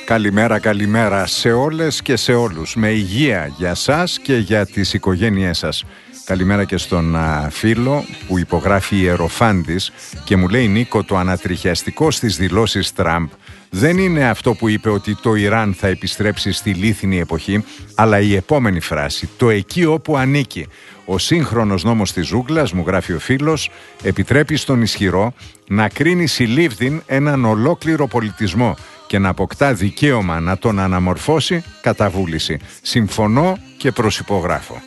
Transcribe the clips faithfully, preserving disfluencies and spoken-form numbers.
Καλημέρα, καλημέρα σε όλες και σε όλους. Με υγεία για σας και για τις οικογένειές σας. Καλημέρα και στον α, φίλο που υπογράφει Ιεροφάντης και μου λέει: Νίκο, το ανατριχιαστικό στις δηλώσεις Τραμπ δεν είναι αυτό που είπε ότι το Ιράν θα επιστρέψει στη λίθινη εποχή, αλλά η επόμενη φράση, το εκεί όπου ανήκει. Ο σύγχρονος νόμος της ζούγκλας, μου γράφει ο φίλος, επιτρέπει στον ισχυρό να κρίνει συλλήβδιν έναν ολόκληρο πολιτισμό και να αποκτά δικαίωμα να τον αναμορφώσει κατά βούληση. Συμφωνώ και προσυπογράφω.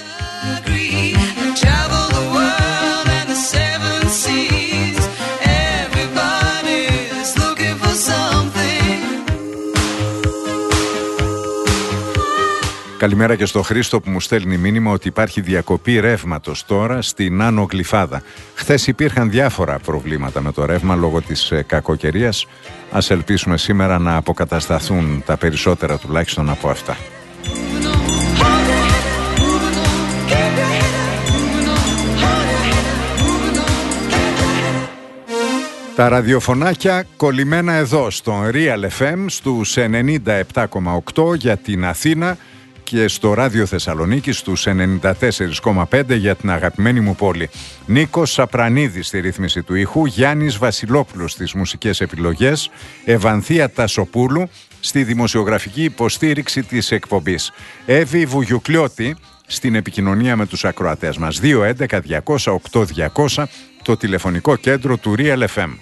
Καλημέρα και στο Χρήστο που μου στέλνει μήνυμα ότι υπάρχει διακοπή ρεύματος τώρα στην Άνω Γλυφάδα. Χθες υπήρχαν διάφορα προβλήματα με το ρεύμα λόγω της κακοκαιρίας. Ας ελπίσουμε σήμερα να αποκατασταθούν τα περισσότερα τουλάχιστον από αυτά. Τα ραδιοφωνάκια κολλημένα εδώ στον Real εφ εμ στους ενενήντα επτά κόμμα οκτώ για την Αθήνα και στο Ράδιο Θεσσαλονίκη στους ενενήντα τέσσερα κόμμα πέντε για την αγαπημένη μου πόλη. Νίκος Σαπρανίδης στη ρύθμιση του ήχου, Γιάννης Βασιλόπουλος στις μουσικές επιλογές, Ευανθία Τασοπούλου στη δημοσιογραφική υποστήριξη της εκπομπής. Εύη Βουγιουκλιώτη στην επικοινωνία με τους ακροατές μας. δύο έντεκα διακόσια οκτώ διακόσια το τηλεφωνικό κέντρο του Real εφ εμ.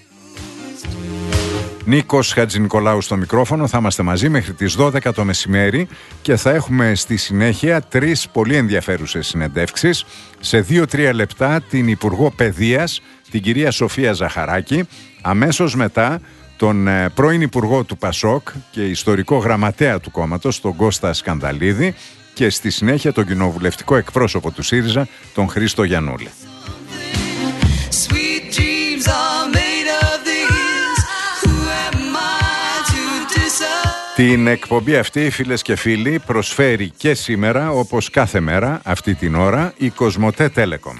Νίκος Χατζηνικολάου στο μικρόφωνο, θα είμαστε μαζί μέχρι τις δώδεκα το μεσημέρι και θα έχουμε στη συνέχεια τρεις πολύ ενδιαφέρουσες συνεντεύξεις. Σε δύο τρία λεπτά την Υπουργό Παιδείας, την κυρία Σοφία Ζαχαράκη, αμέσως μετά τον πρώην Υπουργό του Πασόκ και ιστορικό γραμματέα του κόμματος, τον Κώστα Σκανδαλίδη, και στη συνέχεια τον κοινοβουλευτικό εκπρόσωπο του ΣΥΡΙΖΑ, τον Χρήστο Γιαννούλη. Την εκπομπή αυτή, φίλες και φίλοι, προσφέρει και σήμερα, όπως κάθε μέρα, αυτή την ώρα, η Κοσμοτέ Telecom.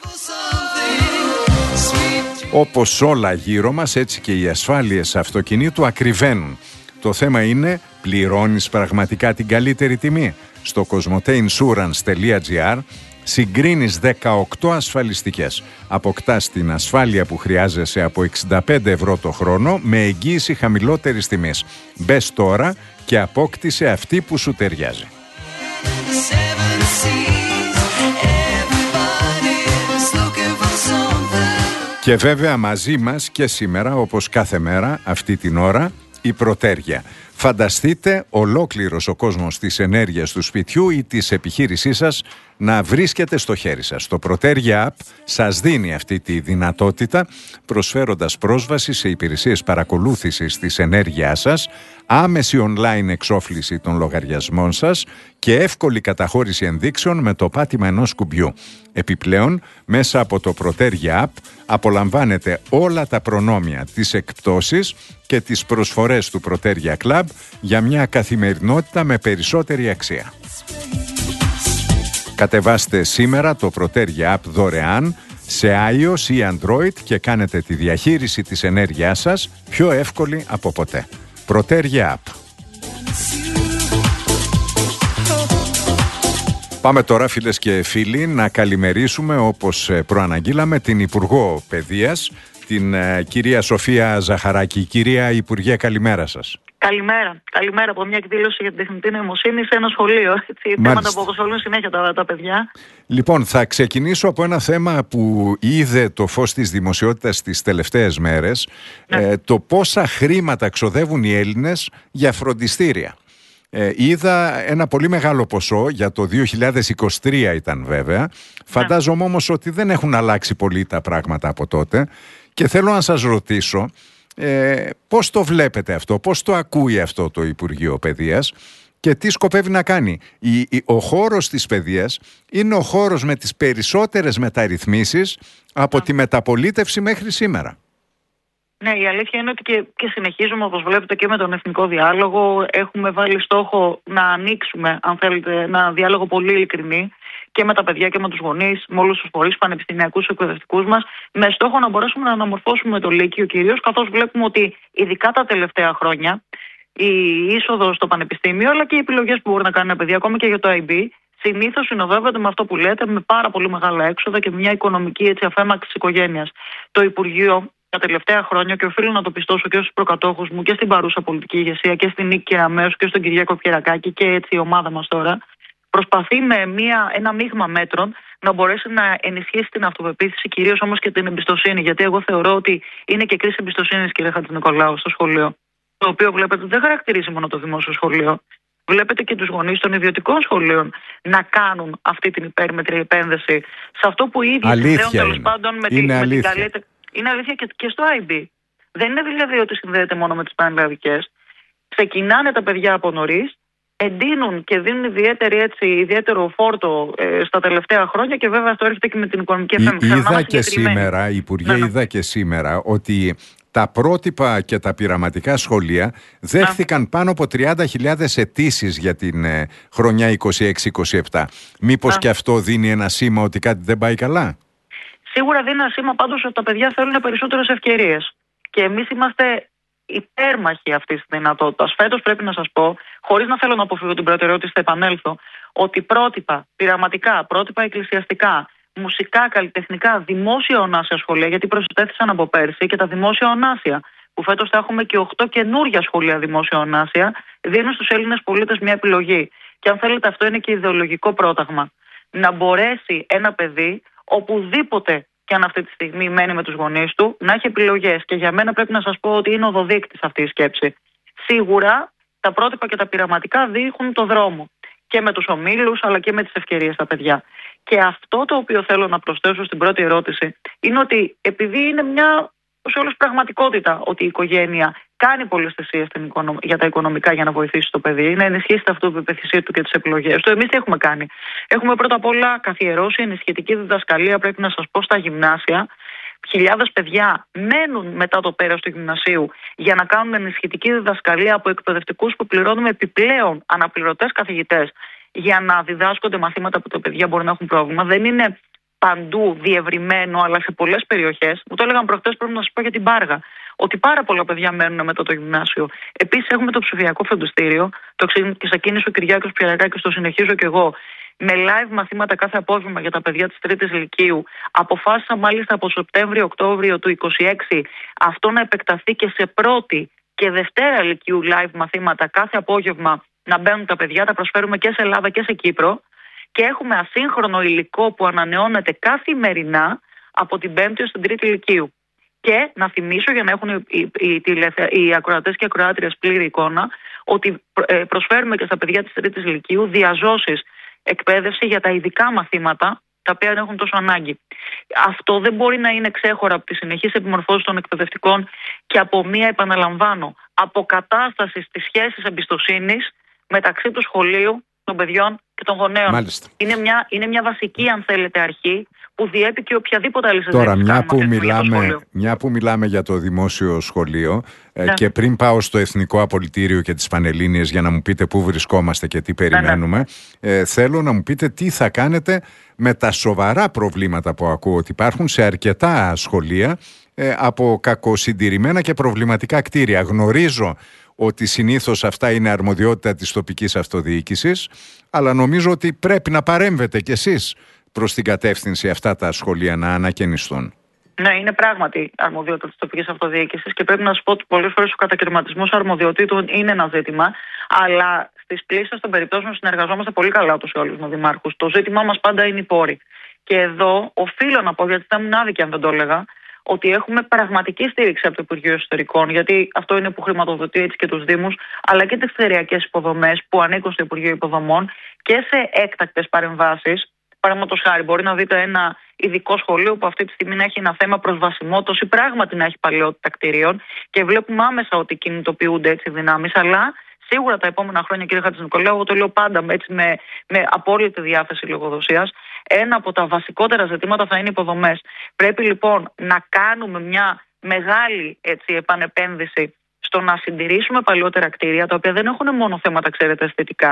Όπως όλα γύρω μας, έτσι και οι ασφάλειες αυτοκινήτου ακριβένουν. Το θέμα είναι, πληρώνεις πραγματικά την καλύτερη τιμή? Στο κοσμοτέινσουρανς τελεία τζι άρ συγκρίνεις δεκαοκτώ ασφαλιστικές. Αποκτάς την ασφάλεια που χρειάζεσαι από εξήντα πέντε ευρώ το χρόνο με εγγύηση χαμηλότερης τιμής. Μπες τώρα και απόκτησε αυτή που σου ταιριάζει. Και βέβαια μαζί μας και σήμερα, όπως κάθε μέρα αυτή την ώρα, η Πρωτέρια. Φανταστείτε ολόκληρος ο κόσμος της ενέργειας του σπιτιού ή της επιχείρησής σας να βρίσκεται στο χέρι σας. Το Πρωτέρια App σας δίνει αυτή τη δυνατότητα, προσφέροντας πρόσβαση σε υπηρεσίες παρακολούθησης της ενέργειάς σας, άμεση online εξόφληση των λογαριασμών σας και εύκολη καταχώρηση ενδείξεων με το πάτημα ενός κουμπιού. Επιπλέον, μέσα από το Πρωτέρια App απολαμβάνετε όλα τα προνόμια, τις εκπτώσεις και τις προσφορές του Πρωτέρια Club για μια καθημερινότητα με περισσότερη αξία. Κατεβάστε σήμερα το Πρωτέρια App δωρεάν σε iOS ή Android και κάνετε τη διαχείριση της ενέργειάς σας πιο εύκολη από ποτέ. Πρωτέρια App. Πάμε τώρα, φίλες και φίλοι, να καλημερίσουμε, όπως προαναγγείλαμε, την Υπουργό Παιδείας, την uh, κυρία Σοφία Ζαχαράκη. Κυρία Υπουργέ, καλημέρα σας. Καλημέρα. Καλημέρα από μια εκδήλωση για την τεχνητή νοημοσύνη σε ένα σχολείο. Έτσι, θέματα που απασχολούν συνέχεια τα, τα παιδιά. Λοιπόν, θα ξεκινήσω από ένα θέμα που είδε το φως της δημοσιότητας τις τελευταίες μέρες. Ναι. Ε, το πόσα χρήματα ξοδεύουν οι Έλληνες για φροντιστήρια. Ε, είδα ένα πολύ μεγάλο ποσό, για το δύο χιλιάδες είκοσι τρία ήταν βέβαια. Φαντάζομαι ναι. όμως ότι δεν έχουν αλλάξει πολύ τα πράγματα από τότε. Και θέλω να σας ρωτήσω, ε, πώς το βλέπετε αυτό, πώς το ακούει αυτό το Υπουργείο Παιδείας και τι σκοπεύει να κάνει. Η, η, ο χώρος της παιδείας είναι ο χώρος με τις περισσότερες μεταρρυθμίσεις από τη μεταπολίτευση μέχρι σήμερα. Ναι, η αλήθεια είναι ότι και, και συνεχίζουμε, όπως βλέπετε, και με τον Εθνικό Διάλογο. Έχουμε βάλει στόχο να ανοίξουμε, αν θέλετε, ένα διάλογο πολύ ειλικρινή και με τα παιδιά και με τους γονείς, με όλους τους φορείς πανεπιστημιακούς και εκπαιδευτικούς μας, με στόχο να μπορέσουμε να αναμορφώσουμε το Λύκειο κυρίως, καθώς βλέπουμε ότι ειδικά τα τελευταία χρόνια η είσοδο στο πανεπιστήμιο, αλλά και οι επιλογές που μπορεί να κάνουν παιδιά, ακόμη και για το άι μπι, συνήθως συνοδεύονται με αυτό που λέτε, με πάρα πολύ μεγάλα έξοδα και μια οικονομική έτσι, αφέμαξη της οικογένειας. Το Υπουργείο τα τελευταία χρόνια, και οφείλω να το πιστώσω και στους προκατόχους μου και στην παρούσα πολιτική ηγεσία και στην Νίκη Κεραμέως και στον Κυριάκο Πιερακάκη και έτσι η ομάδα μας τώρα, προσπαθεί με μια, ένα μείγμα μέτρων να μπορέσει να ενισχύσει την αυτοπεποίθηση, κυρίως όμως και την εμπιστοσύνη. Γιατί εγώ θεωρώ ότι είναι και κρίση εμπιστοσύνης, κύριε Χατζηνικολάου, στο σχολείο. Το οποίο βλέπετε δεν χαρακτηρίζει μόνο το δημόσιο σχολείο. Βλέπετε και τους γονείς των ιδιωτικών σχολείων να κάνουν αυτή την υπέρμετρη επένδυση σε αυτό που οι ίδιοι συνδέουν τέλος πάντων με, τη, με την καλύτερη. Είναι αλήθεια και, και στο άι μπι. Δεν είναι δηλαδή ότι συνδέεται μόνο με τις πανελλαδικές. Ξεκινάνε τα παιδιά από νωρίς, εντείνουν και δίνουν ιδιαίτερη, έτσι, ιδιαίτερο φόρτο ε, στα τελευταία χρόνια και βέβαια αυτό έρχεται και με την οικονομική εφέμβαση. Είδα και σήμερα, Υπουργέ, ναι, ναι. είδα και σήμερα ότι τα πρότυπα και τα πειραματικά σχολεία δέχθηκαν ναι. πάνω από τριάντα χιλιάδες αιτήσεις για την ε, χρονιά είκοσι έξι είκοσι επτά. Μήπως ναι. και αυτό δίνει ένα σήμα ότι κάτι δεν πάει καλά? Σίγουρα δίνει ένα σήμα πάντως ότι τα παιδιά θέλουν περισσότερες ευκαιρίες. Και εμείς είμαστε υπέρμαχοι αυτής της δυνατότητας. Φέτος πρέπει να σας πω, χωρίς να θέλω να αποφύγω την προτεραιότητα, θα επανέλθω, ότι πρότυπα, πειραματικά, πρότυπα εκκλησιαστικά, μουσικά, καλλιτεχνικά, δημόσια ονάσια σχολεία, γιατί προσθέθησαν από πέρσι και τα δημόσια ονάσια, που φέτος θα έχουμε και οκτώ καινούργια σχολεία δημόσια ονάσια, δίνουν στους Έλληνες πολίτες μια επιλογή. Και αν θέλετε, αυτό είναι και ιδεολογικό πρόταγμα. Να μπορέσει ένα παιδί, οπουδήποτε και αν αυτή τη στιγμή μένει με τους γονείς του, να έχει επιλογές. Και για μένα πρέπει να σας πω ότι είναι οδοδείκτης αυτή η σκέψη. Σίγουρα τα πρότυπα και τα πειραματικά δείχνουν το δρόμο. Και με τους ομίλους, αλλά και με τις ευκαιρίες στα παιδιά. Και αυτό το οποίο θέλω να προσθέσω στην πρώτη ερώτηση είναι ότι επειδή είναι μια σε όλους πραγματικότητα ότι η οικογένεια κάνει πολλές θυσίες για τα οικονομικά για να βοηθήσει το παιδί, να ενισχύσει την αυτοπεποίθησή του και τις επιλογές του. Εμείς τι έχουμε κάνει? Έχουμε πρώτα απ' όλα καθιερώσει ενισχυτική διδασκαλία, πρέπει να σας πω, στα γυμνάσια. Χιλιάδες παιδιά μένουν μετά το πέρας του γυμνασίου για να κάνουν ενισχυτική διδασκαλία από εκπαιδευτικούς που πληρώνουμε επιπλέον αναπληρωτές καθηγητές για να διδάσκονται μαθήματα που τα παιδιά μπορεί να έχουν πρόβλημα. Δεν είναι παντού διευρυμένο, αλλά σε πολλές περιοχές. Μου το έλεγαν προχτές, πρέπει να σας πω για την Πάργα, ότι πάρα πολλά παιδιά μένουν μετά το γυμνάσιο. Επίσης, έχουμε το ψηφιακό φροντιστήριο, το ξεκίνησε ο Κυριάκος Πιερακάκης, το συνεχίζω κι εγώ, με live μαθήματα κάθε απόγευμα για τα παιδιά της τρίτης λυκείου. Αποφάσισα μάλιστα από Σεπτέμβριο-Οκτώβριο του είκοσι έξι αυτό να επεκταθεί και σε πρώτη και δευτέρα λυκείου live μαθήματα κάθε απόγευμα να μπαίνουν τα παιδιά. Τα προσφέρουμε και σε Ελλάδα και σε Κύπρο. Και έχουμε ασύγχρονο υλικό που ανανεώνεται καθημερινά από την πέμπτη ως την τρίτη λυκείου. Και να θυμίσω, για να έχουν οι, οι, οι, οι ακροατές και ακροάτριες πλήρη εικόνα, ότι προσφέρουμε και στα παιδιά της τρίτης λυκείου διαζώσεις εκπαίδευση για τα ειδικά μαθήματα τα οποία έχουν τόσο ανάγκη. Αυτό δεν μπορεί να είναι ξέχωρα από τις συνεχείς επιμορφώσεις των εκπαιδευτικών και από μία, επαναλαμβάνω, αποκατάσταση στις σχέσεις εμπιστοσύνης μεταξύ του σχολείου, των παιδιών και των γονέων. Είναι μια, είναι μια βασική, αν θέλετε, αρχή που διέπει και οποιαδήποτε άλλη συζήτηση. Τώρα, μια που, μιλάμε, μια που μιλάμε για το δημόσιο σχολείο, ναι. ε, και πριν πάω στο Εθνικό Απολυτήριο και τις Πανελλήνιες για να μου πείτε πού βρισκόμαστε και τι περιμένουμε, ναι, ναι. Ε, θέλω να μου πείτε τι θα κάνετε με τα σοβαρά προβλήματα που ακούω ότι υπάρχουν σε αρκετά σχολεία ε, από κακοσυντηρημένα και προβληματικά κτίρια. Γνωρίζω ότι συνήθως αυτά είναι αρμοδιότητα της τοπικής αυτοδιοίκησης, αλλά νομίζω ότι πρέπει να παρέμβετε κι εσείς προς την κατεύθυνση αυτά τα σχολεία να ανακαινιστούν. Ναι, είναι πράγματι αρμοδιότητα της τοπικής αυτοδιοίκησης και πρέπει να σας πω ότι πολλές φορές ο κατακαιρματισμός αρμοδιοτήτων είναι ένα ζήτημα, αλλά στις πλήσεις των περιπτώσεων συνεργαζόμαστε πολύ καλά ούτως ή άλλως με δημάρχους. Το ζήτημά μας πάντα είναι οι πόροι. Και εδώ οφείλω να πω, γιατί θα ήμουν άδικη αν δεν το έλεγα, ότι έχουμε πραγματική στήριξη από το Υπουργείο Εσωτερικών, γιατί αυτό είναι που χρηματοδοτεί έτσι και τους Δήμους, αλλά και τις περιφερειακές υποδομές που ανήκουν στο Υπουργείο Υποδομών και σε έκτακτες παρεμβάσεις. Παραδείγματος χάρη, μπορεί να δείτε ένα ειδικό σχολείο που αυτή τη στιγμή να έχει ένα θέμα προσβασιμότητας ή πράγματι να έχει παλαιότητα κτηρίων και βλέπουμε άμεσα ότι κινητοποιούνται έτσι δυνάμεις, αλλά σίγουρα τα επόμενα χρόνια, κύριε Χατζηνικολάου, εγώ το λέω πάντα έτσι, με, με απόλυτη διάθεση λογοδοσίας, ένα από τα βασικότερα ζητήματα θα είναι οι υποδομές. Πρέπει λοιπόν να κάνουμε μια μεγάλη έτσι, επανεπένδυση στο να συντηρήσουμε παλαιότερα κτίρια, τα οποία δεν έχουν μόνο θέματα, ξέρετε, αισθητικά.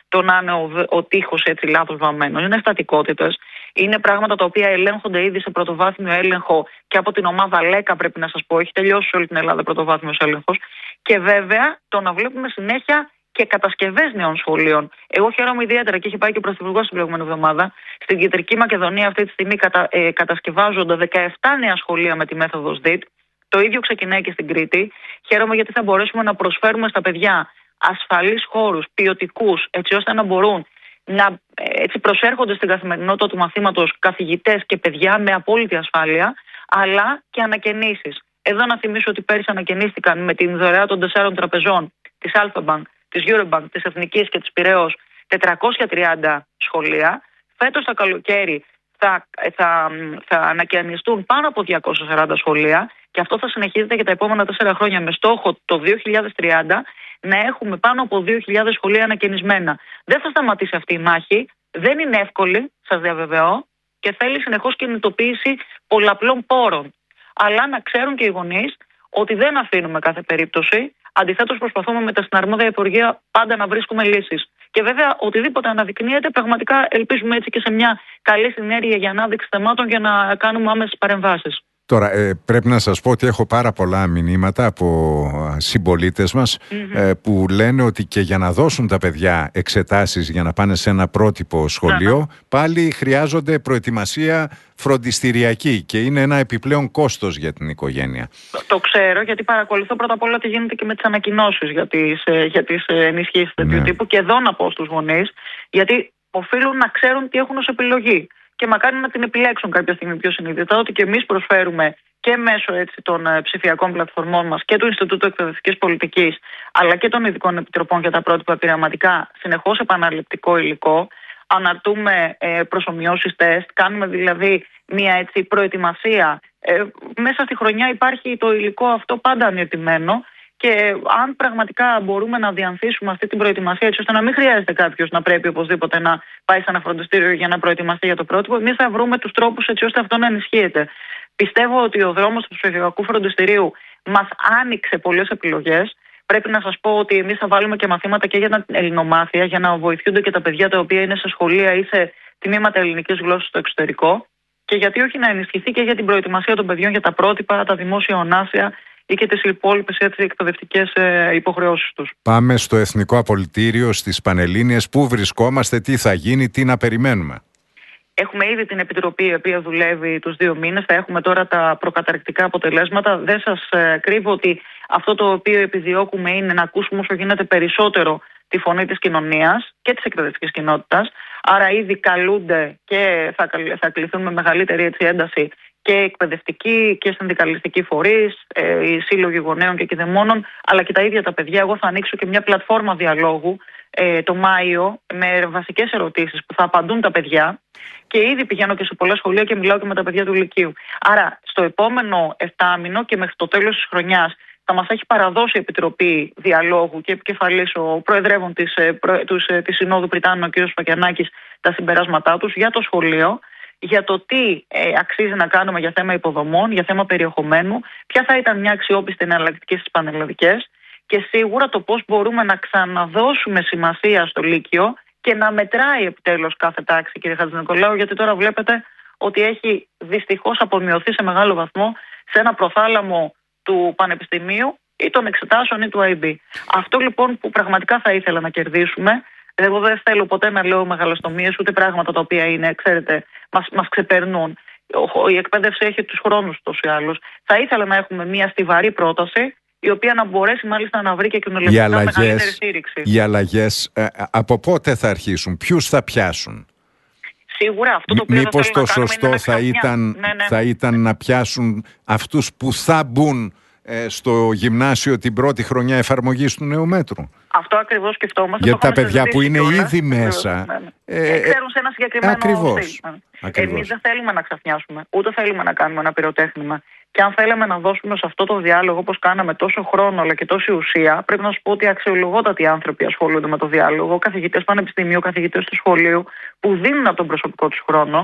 το να είναι ο, ο τοίχος έτσι λάθος βαμμένος. Είναι στατικότητες. Είναι πράγματα τα οποία ελέγχονται ήδη σε πρωτοβάθμιο έλεγχο και από την ομάδα ΛΕΚΑ, πρέπει να σας πω. Έχει τελειώσει σε όλη την Ελλάδα πρωτοβάθμιος έλεγχος. Και βέβαια το να βλέπουμε συνέχεια και κατασκευές νέων σχολείων. Εγώ χαίρομαι ιδιαίτερα και είχε πάει και ο Πρωθυπουργός την προηγούμενη εβδομάδα. Στην Κεντρική Μακεδονία αυτή τη στιγμή κατα, ε, κατασκευάζονται δεκαεπτά νέα σχολεία με τη μέθοδο ΣΔΙΤ. Το ίδιο ξεκινάει και στην Κρήτη. Χαίρομαι γιατί θα μπορέσουμε να προσφέρουμε στα παιδιά ασφαλείς χώρους, ποιοτικούς, έτσι ώστε να μπορούν να έτσι προσέρχονται στην καθημερινότητα του μαθήματος καθηγητές και παιδιά με απόλυτη ασφάλεια, αλλά και ανακαινήσεις. Εδώ να θυμίσω ότι πέρυσι ανακαινίστηκαν με την δωρεά των τεσσάρων τραπεζών της Alpha Bank, της Eurobank, της Εθνικής και της Πειραιώς τετρακόσια τριάντα σχολεία. Φέτος το καλοκαίρι θα, θα, θα ανακαινιστούν πάνω από διακόσια σαράντα σχολεία και αυτό θα συνεχίζεται για τα επόμενα τέσσερα χρόνια με στόχο το δύο χιλιάδες τριάντα να έχουμε πάνω από δύο χιλιάδες σχολεία ανακαινισμένα. Δεν θα σταματήσει αυτή η μάχη, δεν είναι εύκολη, σας διαβεβαιώ, και θέλει συνεχώς κινητοποίηση πολλαπλών πόρων. Αλλά να ξέρουν και οι γονείς ότι δεν αφήνουμε κάθε περίπτωση. Αντιθέτως, προσπαθούμε με τα συναρμόδια υπουργεία πάντα να βρίσκουμε λύσεις. Και βέβαια, οτιδήποτε αναδεικνύεται, πραγματικά ελπίζουμε έτσι και σε μια καλή συνέργεια για ανάδειξη θεμάτων για να κάνουμε άμεσες παρεμβάσεις. Τώρα, ε, πρέπει να σας πω ότι έχω πάρα πολλά μηνύματα από συμπολίτες μας mm-hmm. ε, που λένε ότι και για να δώσουν τα παιδιά εξετάσεις για να πάνε σε ένα πρότυπο σχολείο, mm-hmm. πάλι χρειάζονται προετοιμασία φροντιστηριακή και είναι ένα επιπλέον κόστος για την οικογένεια. Το, το ξέρω, γιατί παρακολουθώ πρώτα απ' όλα τι γίνεται και με τις ανακοινώσεις για τις, για τις ενισχύσεις τέτοιου ναι. τύπου, και εδώ να πω στους γονείς, γιατί οφείλουν να ξέρουν τι έχουν ως επιλογή. Και μακάρι να την επιλέξουν κάποια στιγμή πιο συνειδητά, ότι και εμείς προσφέρουμε και μέσω έτσι, των ψηφιακών πλατφορμών μας και του Ινστιτούτου Εκπαιδευτικής Πολιτικής, αλλά και των ειδικών επιτροπών για τα πρότυπα πειραματικά, συνεχώς επαναληπτικό υλικό. Αναρτούμε ε, προσομοιώσεις τεστ, κάνουμε δηλαδή μια έτσι, προετοιμασία. Ε, μέσα στη χρονιά υπάρχει το υλικό αυτό πάντα ανιωτημένο. Και αν πραγματικά μπορούμε να διανθίσουμε αυτή την προετοιμασία, έτσι ώστε να μην χρειάζεται κάποιος να πρέπει οπωσδήποτε να πάει σε ένα φροντιστήριο για να προετοιμαστεί για το πρότυπο, εμείς θα βρούμε τους τρόπους έτσι ώστε αυτό να ενισχύεται. Πιστεύω ότι ο δρόμος του ψηφιακού φροντιστηρίου μας άνοιξε πολλές επιλογές. Πρέπει να σας πω ότι εμείς θα βάλουμε και μαθήματα και για τα ελληνομάθεια, για να βοηθούνται και τα παιδιά τα οποία είναι σε σχολεία ή σε τμήματα ελληνικής γλώσσας στο εξωτερικό. Και γιατί όχι να ενισχυθεί και για την προετοιμασία των παιδιών για τα πρότυπα, τα δημόσια ονάσια ή και τις υπόλοιπες εκπαιδευτικές ε, υποχρεώσεις τους. Πάμε στο Εθνικό Απολυτήριο, στις Πανελλήνιες. Πού βρισκόμαστε, τι θα γίνει, τι να περιμένουμε? Έχουμε ήδη την Επιτροπή η οποία δουλεύει τους δύο μήνες. Θα έχουμε τώρα τα προκαταρκτικά αποτελέσματα. Δεν σας ε, κρύβω ότι αυτό το οποίο επιδιώκουμε είναι να ακούσουμε όσο γίνεται περισσότερο τη φωνή της κοινωνίας και της εκπαιδευτικής κοινότητας. Άρα ήδη καλούνται και θα, θα κληθούν με μεγαλύτερη έτσι, ένταση και εκπαιδευτικοί και συνδικαλιστικοί φορείς, ε, οι σύλλογοι γονέων και κηδεμόνων, αλλά και τα ίδια τα παιδιά. Εγώ θα ανοίξω και μια πλατφόρμα διαλόγου ε, το Μάιο με βασικές ερωτήσεις που θα απαντούν τα παιδιά, και ήδη πηγαίνω και σε πολλά σχολεία και μιλάω και με τα παιδιά του Λυκείου. Άρα στο επόμενο εφτάμηνο και μέχρι το τέλος της χρονιάς θα μας έχει παραδώσει η Επιτροπή Διαλόγου και επικεφαλής ο προεδρεύων της, της, της Συνόδου Πριτάνου, ο κ. Φακιανάκης, τα συμπεράσματά τους για το σχολείο, για το τι ε, αξίζει να κάνουμε για θέμα υποδομών, για θέμα περιεχομένου, ποια θα ήταν μια αξιόπιστη εναλλακτική στις πανελλαδικές, και σίγουρα το πώς μπορούμε να ξαναδώσουμε σημασία στο Λύκειο και να μετράει επιτέλους κάθε τάξη, κύριε Χατζηνικολάου, γιατί τώρα βλέπετε ότι έχει δυστυχώς απομειωθεί σε μεγάλο βαθμό σε ένα προθάλαμο του Πανεπιστημίου ή των εξετάσεων ή του άι μπι. Αυτό λοιπόν που πραγματικά θα ήθελα να κερδίσουμε. Εγώ δεν θέλω ποτέ να λέω μεγαλοστομίες ούτε πράγματα τα οποία είναι, ξέρετε, μας, μας ξεπερνούν. Η εκπαίδευση έχει τους χρόνους τους ή άλλους. Θα ήθελα να έχουμε μια στιβαρή πρόταση, η οποία να μπορέσει μάλιστα να βρει και κοινωνικά μεγαλύτερη στήριξη. Οι αλλαγές ε, από πότε θα αρχίσουν, ποιους θα πιάσουν? Σίγουρα αυτό το οποίο Μήπως θα το να σωστό θα ήταν, ναι, ναι. θα ήταν να πιάσουν αυτούς που θα μπουν ε, στο γυμνάσιο την πρώτη χρονιά εφαρμογής του νέου μέτρου? Αυτό ακριβώς σκεφτόμαστε. Για τα παιδιά που είναι όλα. ήδη μέσα. Ναι, ναι. Ε, ξέρουν σε ένα συγκεκριμένο ακριβώς. Εμείς δεν θέλουμε να ξαφνιάσουμε, ούτε θέλουμε να κάνουμε ένα πυροτέχνημα. Και αν θέλαμε να δώσουμε σε αυτό το διάλογο, όπως κάναμε, τόσο χρόνο αλλά και τόση ουσία, πρέπει να σου πω ότι αξιολογότατοι άνθρωποι ασχολούνται με το διάλογο, καθηγητές πανεπιστημίου, καθηγητές του σχολείου, που δίνουν από τον προσωπικό τους χρόνο.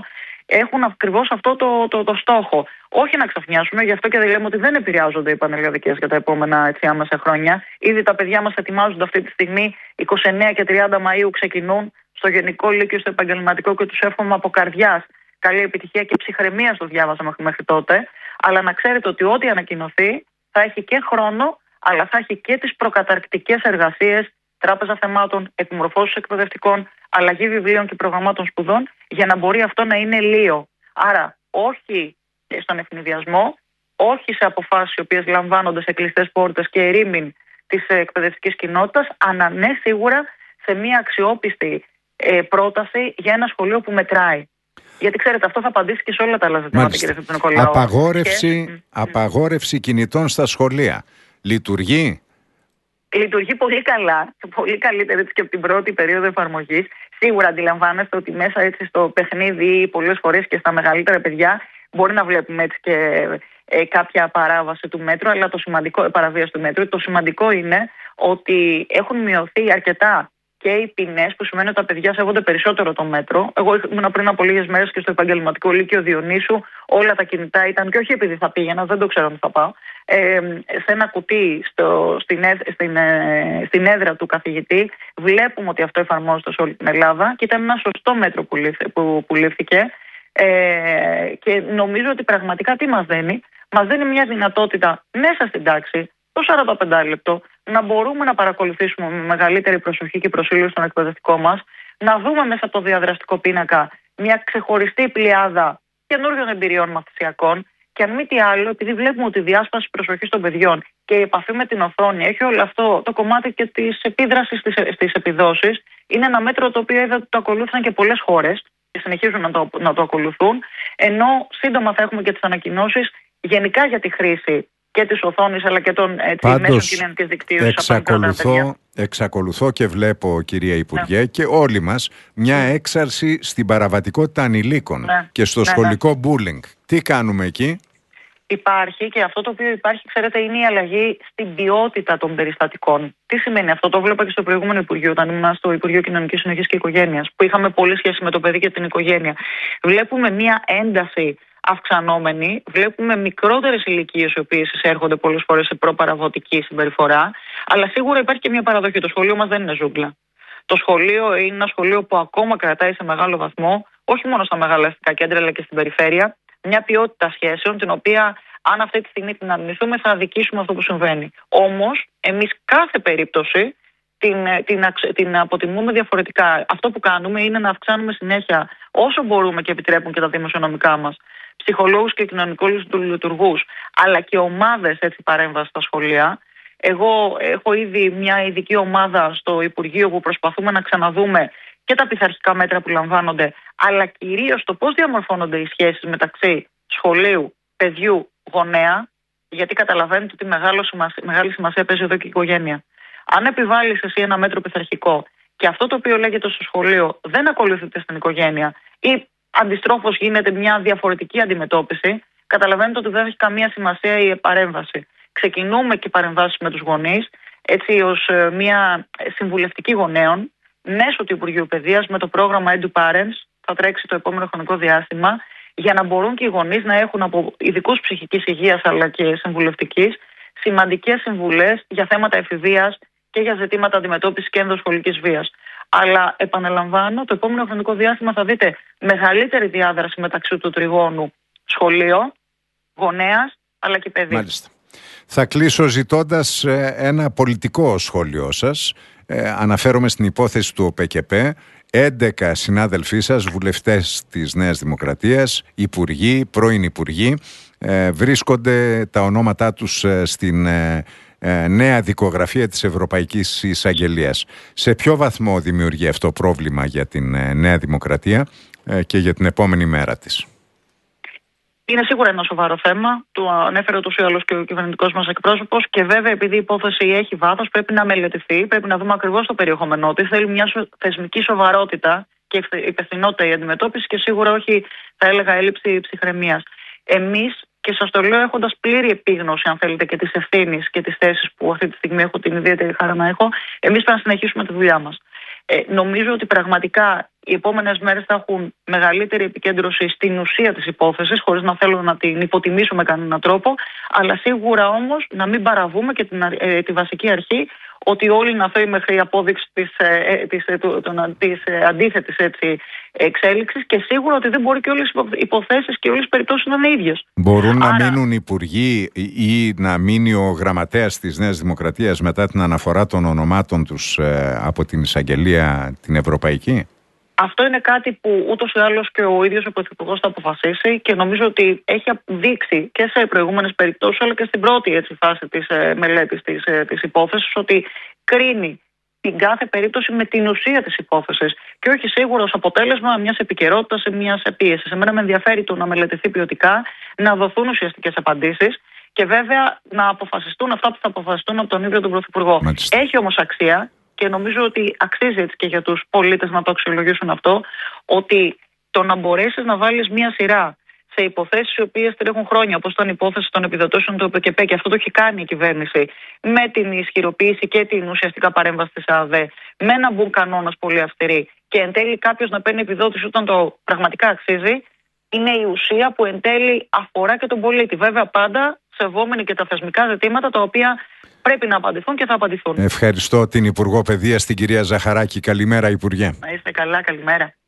έχουν ακριβώς αυτό το, το, το στόχο. Όχι να ξαφνιάσουμε, γι' αυτό και δεν λέμε ότι δεν επηρεάζονται οι πανελλαδικές για τα επόμενα έτσι, άμεσα χρόνια. Ήδη τα παιδιά μας ετοιμάζονται αυτή τη στιγμή, είκοσι εννέα και τριάντα Μαΐου ξεκινούν στο Γενικό Λύκειο, στο Επαγγελματικό και τους εύχομαι από καρδιάς καλή επιτυχία και ψυχραιμία στο διάβασμα μέχρι τότε. Αλλά να ξέρετε ότι ό,τι ανακοινωθεί θα έχει και χρόνο, αλλά θα έχει και τις προκαταρκτικές εργασίες, τράπεζα θεμάτων, επιμορφώσεις εκπαιδευτικών, αλλαγή βιβλίων και προγραμμάτων σπουδών, για να μπορεί αυτό να είναι λίο. Άρα, όχι στον ευνηδιασμό, όχι σε αποφάσεις οι οποίες λαμβάνονται σε κλειστές πόρτες και ερήμην της εκπαιδευτικής κοινότητας, αλλά ναι, σίγουρα σε μια αξιόπιστη ε, πρόταση για ένα σχολείο που μετράει. Γιατί ξέρετε, αυτό θα απαντήσει και σε όλα τα άλλα ζητήματα, κύριε Νικολάου. Απαγόρευση, και... απαγόρευση κινητών στα σχολεία. Λειτουργεί? Λειτουργεί πολύ καλά, πολύ καλύτερα έτσι και από την πρώτη περίοδο εφαρμογής. Σίγουρα αντιλαμβάνεστε ότι μέσα έτσι στο παιχνίδι, πολλές φορές και στα μεγαλύτερα παιδιά, μπορεί να βλέπουμε έτσι και ε, κάποια παράβαση του μέτρου, αλλά το σημαντικό, παραβίαση του μέτρου. Το σημαντικό είναι ότι έχουν μειωθεί αρκετά και οι ποινές, που σημαίνει ότι τα παιδιά σέβονται περισσότερο το μέτρο. Εγώ ήμουν πριν από λίγες μέρες και στο Επαγγελματικό Λύκειο Διονύσου. Όλα τα κινητά ήταν, και όχι επειδή θα πήγαινα, δεν το ξέρω αν θα πάω, ε, σε ένα κουτί στο, στην, στην, ε, στην έδρα του καθηγητή. Βλέπουμε ότι αυτό εφαρμόζεται σε όλη την Ελλάδα και ήταν ένα σωστό μέτρο που, λήφθη, που, που λήφθηκε. Ε, και νομίζω ότι πραγματικά τι μας δίνει? Μας δίνει μια δυνατότητα μέσα στην τάξη, το σαράντα πέντε λεπτό, να μπορούμε να παρακολουθήσουμε με μεγαλύτερη προσοχή και προσήλωση στον εκπαιδευτικό μας, να δούμε μέσα από το διαδραστικό πίνακα μια ξεχωριστή πλειάδα καινούριων εμπειριών μαθησιακών, και αν μη τι άλλο, επειδή βλέπουμε ότι η διάσπαση προσοχής των παιδιών και η επαφή με την οθόνη έχει όλο αυτό το κομμάτι και της επίδρασης στις επιδόσεις, είναι ένα μέτρο το οποίο είδα ότι το ακολούθησαν και πολλές χώρες και συνεχίζουν να το, να το ακολουθούν, ενώ σύντομα θα έχουμε και τις ανακοινώσεις γενικά για τη χρήση και της οθόνης αλλά και των έτσι, μέσων κοινωνικής δικτύωσης. Εξακολουθώ, εξακολουθώ και βλέπω, κυρία Υπουργέ, ναι, και όλοι μας μια ναι. έξαρση στην παραβατικότητα ανηλίκων ναι. και στο ναι, σχολικό ναι. bullying. Τι κάνουμε εκεί? Υπάρχει, και αυτό το οποίο υπάρχει, ξέρετε, είναι η αλλαγή στην ποιότητα των περιστατικών. Τι σημαίνει αυτό? Το βλέπα και στο προηγούμενο Υπουργείο, όταν ήμουν στο Υπουργείο Κοινωνικής Συνοχής και Οικογένειας, που είχαμε πολλή σχέση με το παιδί και την οικογένεια. Βλέπουμε μια ένταση αυξανόμενη, βλέπουμε μικρότερες ηλικίες οι οποίες εισέρχονται πολλές φορές σε προπαραβοτική συμπεριφορά, αλλά σίγουρα υπάρχει και μια παραδοχή. Το σχολείο μας δεν είναι ζούγκλα. Το σχολείο είναι ένα σχολείο που ακόμα κρατάει σε μεγάλο βαθμό, όχι μόνο στα μεγάλα αστικά κέντρα, αλλά και στην περιφέρεια, μια ποιότητα σχέσεων, την οποία αν αυτή τη στιγμή την αρνηθούμε, θα αδικήσουμε αυτό που συμβαίνει. Όμως, εμείς κάθε περίπτωση την, την, την αποτιμούμε διαφορετικά. Αυτό που κάνουμε είναι να αυξάνουμε συνέχεια, όσο μπορούμε και επιτρέπουν και τα δημοσιονομικά μας, ψυχολόγους και κοινωνικούς λειτουργούς, αλλά και ομάδες παρέμβασης στα σχολεία. Εγώ έχω ήδη μια ειδική ομάδα στο Υπουργείο που προσπαθούμε να ξαναδούμε και τα πειθαρχικά μέτρα που λαμβάνονται, αλλά κυρίως το πώς διαμορφώνονται οι σχέσεις μεταξύ σχολείου, παιδιού, γονέα, γιατί καταλαβαίνετε ότι μεγάλο σημασία, μεγάλη σημασία παίζει εδώ και η οικογένεια. Αν επιβάλλεις εσύ ένα μέτρο πειθαρχικό και αυτό το οποίο λέγεται στο σχολείο δεν ακολουθείται στην οικογένεια ή αντιστρόφως γίνεται μια διαφορετική αντιμετώπιση, καταλαβαίνετε ότι δεν έχει καμία σημασία η παρέμβαση. Ξεκινούμε και παρεμβάσεις με τους γονείς, έτσι ως μια συμβουλευτική γονέων, μέσω του Υπουργείου Παιδείας με το πρόγραμμα EduParents, θα τρέξει το επόμενο χρονικό διάστημα, για να μπορούν και οι γονείς να έχουν από ειδικούς ψυχικής υγείας αλλά και συμβουλευτικής σημαντικές συμβουλές για θέματα εφηβείας και για ζητήματα αντιμετώπισης και ενδοσχολικής βίας. Αλλά επαναλαμβάνω, το επόμενο χρονικό διάστημα θα δείτε μεγαλύτερη διάδραση μεταξύ του τριγώνου σχολείο, γονέας αλλά και παιδί. Μάλιστα. Θα κλείσω ζητώντας ένα πολιτικό σχόλιο σας. Ε, αναφέρομαι στην υπόθεση του ΟΠΕΚΕΠΕ. έντεκα συνάδελφοί σας, βουλευτές της Νέας Δημοκρατίας, υπουργοί, πρώην υπουργοί, ε, βρίσκονται τα ονόματά τους ε, στην ε, ε, νέα δικογραφία της Ευρωπαϊκής Εισαγγελίας. Σε ποιο βαθμό δημιουργεί αυτό πρόβλημα για την ε, Νέα Δημοκρατία ε, και για την επόμενη μέρα της? Είναι σίγουρα ένα σοβαρό θέμα. Το ανέφερε ούτως ή άλλως και ο κυβερνητικός μας εκπρόσωπος. Και βέβαια, επειδή η υπόθεση έχει βάθος, πρέπει να μελετηθεί, πρέπει να δούμε ακριβώς το περιεχόμενό της. Θέλει μια θεσμική σοβαρότητα και υπευθυνότητα η αντιμετώπιση και σίγουρα όχι, θα έλεγα, έλλειψη ψυχραιμίας. Εμείς, και σας το λέω έχοντας πλήρη επίγνωση, αν θέλετε, και της ευθύνης και της θέσης που αυτή τη στιγμή έχω την ιδιαίτερη χαρά να έχω, εμείς πρέπει να συνεχίσουμε τη δουλειά μας. Ε, νομίζω ότι πραγματικά οι επόμενες μέρες θα έχουν μεγαλύτερη επικέντρωση στην ουσία της υπόθεσης, χωρίς να θέλω να την υποτιμήσω με κανέναν τρόπο, αλλά σίγουρα όμως να μην παραβούμε και την, ε, τη βασική αρχή ότι όλοι είναι αθώοι μέχρι η απόδειξη της, ε, της, ε, το, το, της ε, αντίθετης έτσι, εξέλιξης, και σίγουρα ότι δεν μπορεί και όλες οι υποθέσεις και όλες οι περιπτώσεις να είναι ίδιες. Μπορούν Άρα, να μείνουν υπουργοί ή να μείνει ο γραμματέας της Νέας Δημοκρατίας μετά την αναφορά των ονομάτων τους ε, από την εισαγγελία την ευρωπαϊκή? Αυτό είναι κάτι που ούτως ή άλλως και ο ίδιος ο Πρωθυπουργός θα αποφασίσει, και νομίζω ότι έχει δείξει και σε προηγούμενες περιπτώσεις αλλά και στην πρώτη έτσι, φάση της ε, μελέτης της, ε, της υπόθεσης ότι κρίνει την κάθε περίπτωση με την ουσία της υπόθεσης και όχι σίγουρα ως αποτέλεσμα μιας επικαιρότητας ή μιας πίεσης. Εμένα με ενδιαφέρει το να μελετηθεί ποιοτικά, να δοθούν ουσιαστικές απαντήσεις και βέβαια να αποφασιστούν αυτά που θα αποφασιστούν από τον ίδιο τον Πρωθυπουργό. Μάλιστα. Έχει όμως αξία. Και νομίζω ότι αξίζει έτσι και για τους πολίτες να το αξιολογήσουν αυτό, ότι το να μπορέσεις να βάλεις μια σειρά σε υποθέσεις οι οποίες τρέχουν χρόνια, όπως ήταν η υπόθεση των επιδοτήσεων του ΕΠΚΕ, και αυτό το έχει κάνει η κυβέρνηση με την ισχυροποίηση και την ουσιαστικά παρέμβαση της ΑΔΕ, με να μπουν κανόνας πολύ αυστηροί, και εν τέλει κάποιος να παίρνει επιδότηση όταν το πραγματικά αξίζει, είναι η ουσία που εν τέλει αφορά και τον πολίτη. Βέβαια, πάντα σεβόμενοι και τα θεσμικά ζητήματα τα οποία πρέπει να απαντηθούν και θα απαντηθούν. Ευχαριστώ την Υπουργό Παιδείας, την κυρία Ζαχαράκη. Καλημέρα, Υπουργέ. Να είστε καλά, καλημέρα.